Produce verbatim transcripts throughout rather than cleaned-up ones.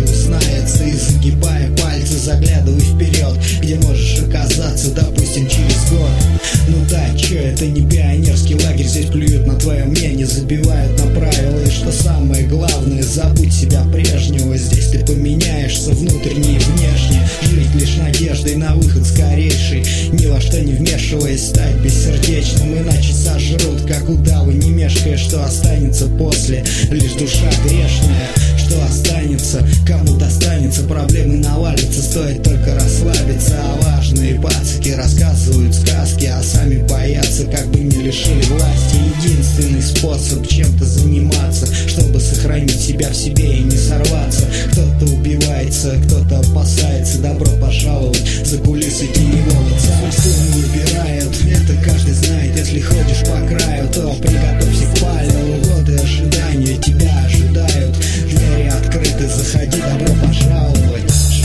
узнается. И загибая пальцы, заглядывай вперед, где можешь оказаться, допустим, через год. Ну да, чё, это не пионерский лагерь, здесь плюют на твое мнение, забивают на правила. И что самое главное, забудь себя прежнего. Здесь ты поменяешься внутренне и внешне. Жить лишь надеждой на выход скорейший, ни во что не вмешиваясь, стать бессердечным. Иначе сожрут, как удавы, не мешкая. Что останется после? Лишь душа грешная. Что останется? Кому достанется? Проблемы навалятся, стоит только расслабиться. А важные пацаки рассказывают сказки, а сами боятся, как бы не лишили власти. Единственный способ чем-то заниматься, чтобы сохранить себя в себе и не сорваться. Кто-то убивается, кто-то опасается. Добро пожаловать за кулисы теневого царства. Выбирают, это каждый знает. Если ходишь по краю, то приготовься к пальному. Годы ожидания тебя ожидают. Двери открыты, заходи, добро пожаловать.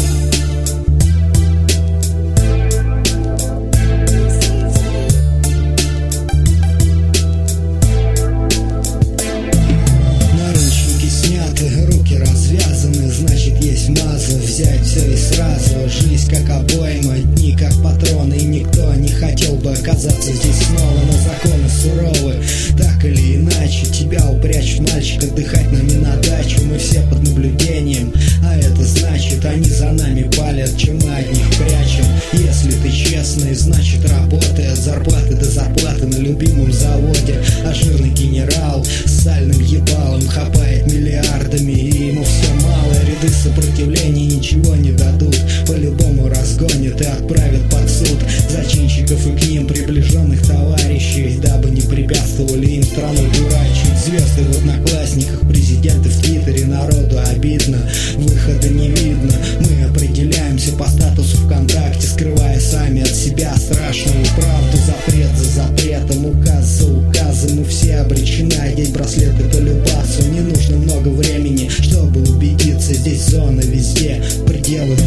Наручники сняты, руки развязаны, значит есть маза. Взять все и сразу, жизнь как обойма, дни как патроны. И никто не хотел бы оказаться здесь снова, но законы суровы. Так или иначе, тебя упрячут, мальчик, отдыхать нам не на дачу. Мы все под наблюдением, а это значит, они за нами палят, чем мы от них прячем. Если ты честный, значит работай от зарплаты до зарплаты на любимом заводе. А жирный генерал с сальным ебалом хапает миллиардами, и ему все мало. Ряды сопротивления ничего не дадут, по-любому разгонят и отправят под суд зачинщиков и к ним приближенных товарищей, дабы не препятствовали им страну дурачить. Звезды в одноклассниках, президенты в твиттере, народу обидно, выхода не видно. Мы определяемся по статусу ВКонтакте, скрывая сами от себя страшную правду. Запрет за запретом, указ за указом, мы все обречены одеть браслеты по любасу. Не нужно много времени, чтобы убедиться, здесь зона везде, пределы